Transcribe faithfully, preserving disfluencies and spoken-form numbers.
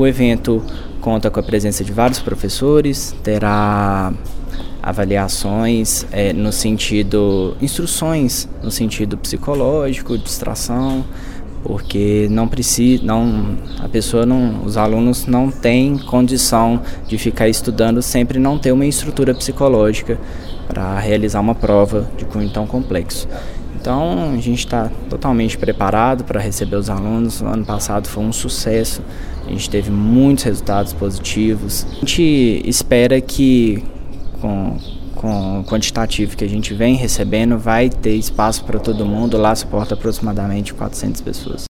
o evento conta com a presença de vários professores, terá avaliações é, no sentido, instruções no sentido psicológico, distração, porque não precisa, não, a pessoa não, os alunos não têm condição de ficar estudando sempre não ter uma estrutura psicológica para realizar uma prova de cunho tão complexo. Então, a gente está totalmente preparado para receber os alunos. O ano passado foi um sucesso, a gente teve muitos resultados positivos. A gente espera que, com, com o quantitativo que a gente vem recebendo, vai ter espaço para todo mundo. Lá suporta aproximadamente quatrocentas pessoas.